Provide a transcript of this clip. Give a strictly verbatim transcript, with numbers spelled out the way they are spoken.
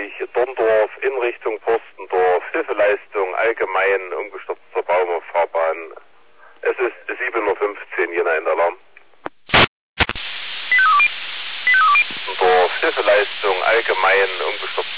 Bereich Dorndorf in Richtung Postendorf, Hilfeleistung allgemein, umgestürzter Baum auf Fahrbahn. Es ist sieben Uhr fünfzehn, Jena in Alarm. Dorf, Hilfeleistung allgemein, umgestürzter